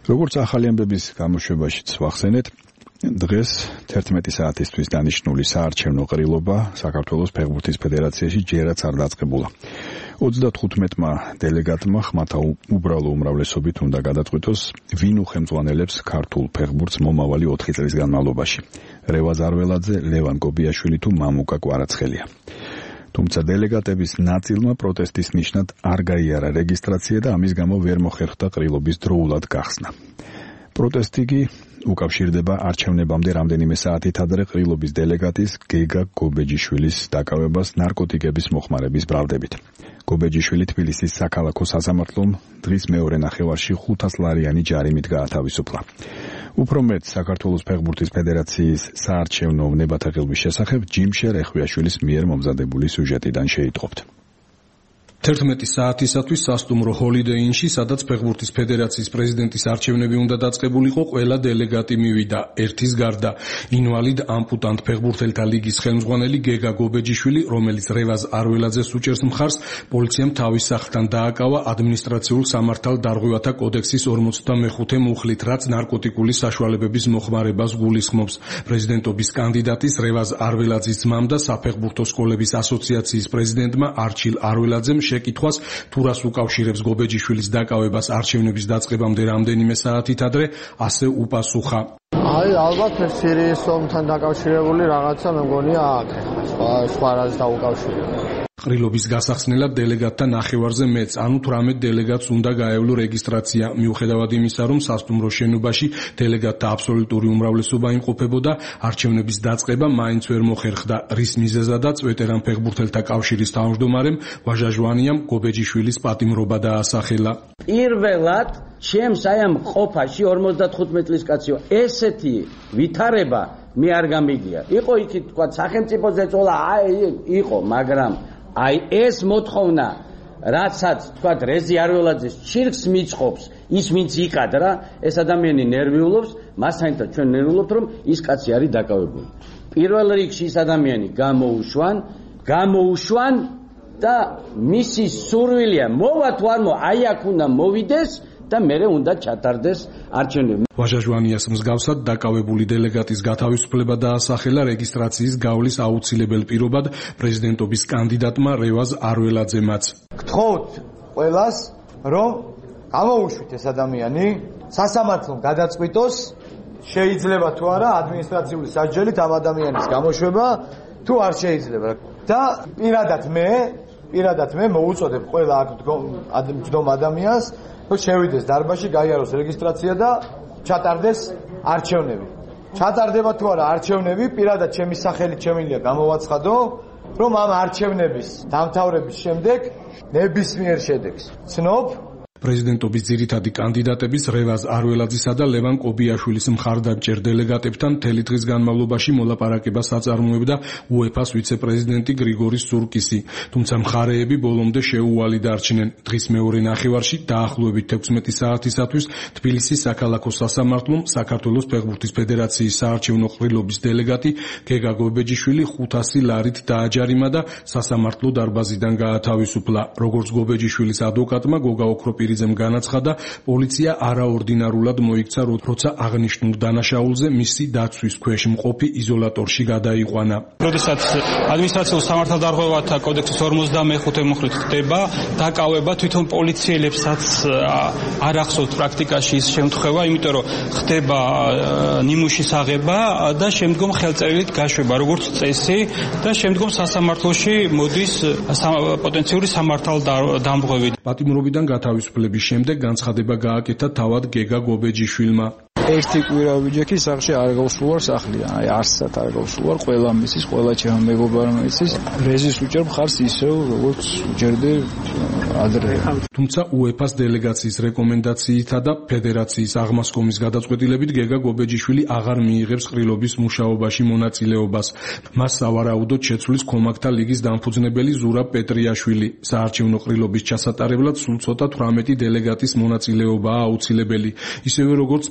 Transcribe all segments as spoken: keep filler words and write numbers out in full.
როგორც ახალი ამბების გამოშვებაშიც ვახსენეთ, დღეს თერთმეტი საათისთვის დანიშნული საარჩევნო ყრილობა საქართველოს ფეხბურთის ფედერაციაში ჯერაც არ დაწყებულა. ოცდათხუთმეტმა დელეგატმა ხმათა უბრალო უმრავლესობით უნდა გადაწყვიტოს, ვინ უხელმძღვანელებს ქართულ ფეხბურთს მომავალი ოთხი წლის განმავლობაში. რევაზ არველაძე, ლევან კობიაშვილი თუ მამუკა კვარაცხელია. თუმცა დელეგატების ნაწილმა პროტესტის ნიშნად არ გაიარა რეგისტრაცია და ამის გამო ვერ მოხერხდა ყრილობის დროულად გახსნა. პროტესტი კი უკავშირდება არჩევნებამდე რამდენიმე საათით ადრე ყრილობის დელეგატის გეგა გობეჯიშვილის დაკავებას ნარკოტიკების მოხმარების ბრალდებით. გობეჯიშვილი თბილისის საქალაქო სასამართლომ დღის მეორე ნახევარში ხუთასლარიანი ჯარიმით გაათავისუფლა. უფრო მეტ საქართველოს ფეხბურთის ფედერაციის საარჩევნო ვნებათა ღილვის შესახებ ჯიმშერ ეხვიაშვილის მიერ მომზადებული სიუჟეტიდან შეიტყობთ. თერთმეტი საათისათვის სასტუმრო ჰოლიდეი ინში, სადაც ფეხბურთის ფედერაციის პრეზიდენტის არჩევნები უნდა დაწყებულიყო, ყველა დელეგატი მივიდა. ერთის გარდა ინვალიდ ამპუტანტ ფეხბურთელთა ლიგის ხელმძღვანელი გეგა გობეჯიშვილი, რომელიც რევაზ არველაძეს უჭერს მხარს, პოლიციამ თავის სახლთან დააკავა ადმინისტრაციულ სამართალდარღვევათა კოდექსის ორმოცდამეხუთე მუხლით, რაც ნარკოტიკული საშუალებების მოხმარებას გულისხმობს. პრეზიდენტობის კანდიდატის რევაზ არველაძის ძმამ და საფეხბურთო სკოლების ასოციაციის პრეზიდენტმა არჩილ არველაძემ შეკითხვას, თუ რას უკავშირებს გობეჯიშვილის დაკავებას არჩევნების დაწყებამდე რამდენიმე საათით ადრე, ასე უპასუხა. აი, ალბათ სირიის ომთან დაკავშირებული რაღაცა მე მგონია აქ, სხვა რას დაუკავშირებს. ყრილობის გასახსნელად დელეგატთა ნახევარზე მეც, ანუ თვრამეტ დელეგატს უნდა გაევლო რეგისტრაცია. მიუხედავად იმისა, რომ სასტუმრო შენობაში დელეგატთა აბსოლუტური უმრავლესობა იმყოფებოდა, არჩევნების დაწყება მაინც ვერ მოხერხდა, რის მიზეზადაც ვეტერან ფეხბურთელთა კავშირის თავმჯდომარემ ვაჟა ჟვანიამ გობეჯიშვილის პატიმრობა დაასახელა. პირველად ჩემს აი ამ ყოფაში ორმოცდათხუთმეტი წლის კაცი ესეთი ვითარება მე არ გამიგია. იყო იქით თქვა სახელმწიფო ზეწოლა, აი იყო, მაგრამ აი ეს მოთხოვნა, რაცაც თქვა რეზი არველაძეს ჩირკს მიწყობს, ის ვინც იყადრა, ეს ადამიანი ნერვიულობს, მასაინთან ჩვენ ნერვიულობთ, რომ ის კაცი არის დაკავებული. პირველ რიგში ის ადამიანი გამოუშვან, გამოუშვან და მისი სურვილია მოვა თუ არ მოვა, აი აქ უნდა მოვიდეს და მერე უნდა ჩატარდეს არჩევნები. ვაჟა ჟვანიას მსგავსად დაკავებული დელეგატის გათავისუფლება დაასახელა რეგისტრაციის გავლის აუცილებელ პირობად პრეზიდენტობის კანდიდატმა რევაზ არველაძემაც. გთხოვთ ყველას, რომ გამოუშვით ეს ადამიანი, სასამართლომ გადაწყვიტოს, შეიძლება თუ არა ადმინისტრაციული სასჯელით ამ ადამიანის გამოშვება, თუ არ შეიძლება. და პირადად მე, პირადად მე მოუწოდებ ყველა აქ მდგომ ადამიანს, რომ შევიდეს დარბაზში, გაიაროს რეგისტრაცია და ჩატარდეს არჩევნები. ჩატარდება თუ არა არჩევნები, პირადად ჩემი სახელით შემიძლია გამოვაცხადო, რომ ამ არჩევნების დამთავრების შემდეგ ნებისმიერ შედეგს ცნობ. პრეზიდენტობის ძირითადი კანდიდატების რევაზ არველაძისა და ლევან კობიაშვილის მხარდამჭერ დელეგატებთან მთელი დღის განმავლობაში მოლაპარაკებას აწარმოებდა უეფას ვიცე-პრეზიდენტი გრიგორი სურკისი, თუმცა მხარეები ბოლომდე შეუვალი დარჩნენ. დღის მეორე ნახევარში დაახლოებით ექვთმეტი საათისათვის თბილისის საქალაქო სასამართლომ საქართველოს ფეხბურთის ფედერაციის საარჩევნო ყრილობის დელეგატი გეგა გობეჯიშვილი ხუთასი ლარით დააჯარიმა და სასამართლო დარბაზიდან გაათავისუფლა. როგორც გობეჯიშვილის ადვოკატმა გოგა ოქროპირი ძემ განაცხადა, პოლიცია არაორდინარულად მოიქცა, როცა აღნიშნულ დანაშაულზე მისი დაცვის ქვეშ მყოფი იზოლატორში გადაიყვანა. როდესაც ადმინისტრაციულ სამართალდარღვევათა კოდექსის ორმოცდამეხუთე მუხლით ხდება დაკავება, თვითონ პოლიციელებსაც არ ახსოვთ პრაქტიკაში ის შემთხვევა, იმიტომ რომ ხდება ნიმუშის აღება და შემდგომ ხელწერილით გაშვება, როგორც წესი და შემდგომ სასამართლოში მოდის პოტენციური სამართალდამღვევი. პატიმრობიდან გათავისუფლების შემდეგ განცხადება გააკეთა თავად გეგა გობეჯიშვილმა. ერთი კვირა ვიჯექი სახლში არ გავსულვარ სახლიდან, აი არსად არ გავსულვარ, ყველა მისის, ყველა ჩემო მეგობარმა იცის, რეზის უჭერ მხარს ისევ, როგორც უჭერდე ადრე. თუმცა უეფას დელეგაციის რეკომენდაციითა და ფედერაციის აღმასკომის გადაწყვეტილებით გეგა გობეჯიშვილი აღარ მიიღებს ყრილობის მუშაობაში მონაწილეობას. მას სავარაუდოდ შეცვლის ქომაგთა ლიგის დამფუძნებელი ზურაბ პეტრიაშვილი. საარჩევნო ყრილობის ჩასატარებლად სულ ცოტა თვრამეტი დელეგატის მონაწილეობაა აუცილებელი, ისევე როგორც პირველ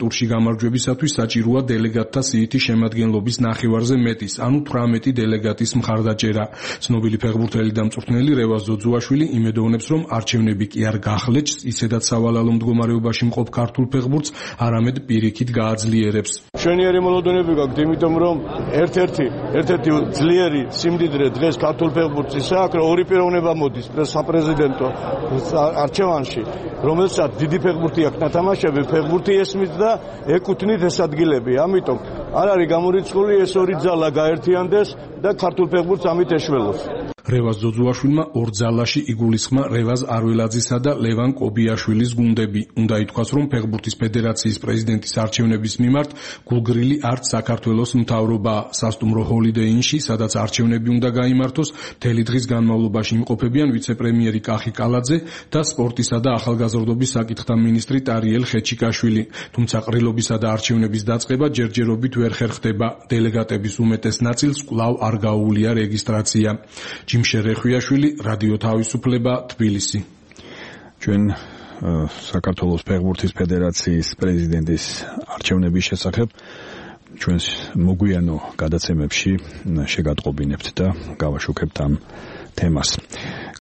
ტურში გამარჯვებისათვის საჭიროა დელეგატთა სიითი შემადგენლობის ნახევარზე მეტის, ანუ თვრამეტი დელეგატის მხარდაჭერა. ცნობილი ფეხბურთელი და მწვრთნელი რევაზ ძოძუაშვილი იმედოვნებს, რომ არჩევნები კი არ გახლეჭს ისედაც სავალალო მდგომარეობაში მყოფ ქართულ ფეხბურთს, არამედ პირიქით გააძლიერებს. მშვენიერი მოლოდინები გაქვთ, იმიტომ რომ ერთ-ერთი ერთ-ერთი ძლიერი სიმდიდრე დღეს ქართულ ფეხბურთს ისაა, რომ ორი პიროვნება მოდის საპრეზიდენტო არჩევანში, რომელსაც დიდი ფეხბურთი აქვს ნათამაშები, ფეხბურთი ესმის და ეკუთვნით ეს ადგილები. ამიტომ არ არის გამორიცხული ეს ორი ძალა გაერთიანდეს და ქართულ ფეხბურთს ამით ეშველოს. რევაზ ძოძუაშვილმა ორ ძალაში იგულისხმა რევაზ არველაძისა და ლევან კობიაშვილის გუნდები. უნდა ითქვას, რომ ფეხბურთის ფედერაციის პრეზიდენტის არჩევნების მიმართ გულგრილი არც საქართველოს მთავრობაა. სასტუმრო ჰოლიდეი ინში, სადაც არჩევნები უნდა გაიმართოს, მთელი დღის განმავლობაში იმყოფებიან ვიცე-პრემიერი კახი კალაძე და სპორტისა და ახალგაზრდობის საკითხთა მინისტრი ტარიელ ხეჩიკაშვილი. თუმცა ყრილობისა და არჩევნების დაწყება ჯერჯერობით ვერ ხერხდება. დელეგატების უმეტეს ნაწილს კვლავ არ გაუულია რეგისტრაცია. ჯიმშე რეხვიაშვილი, რადიო თავისუფლება, თბილისი. ჩვენ საქართველოს ფეხბურთის ფედერაციის პრეზიდენტის არჩევნების შესახებ ჩვენს მოგვიანო გადაცემებში შეგატყობინებთ და გავაშუქებთ ამ თემას.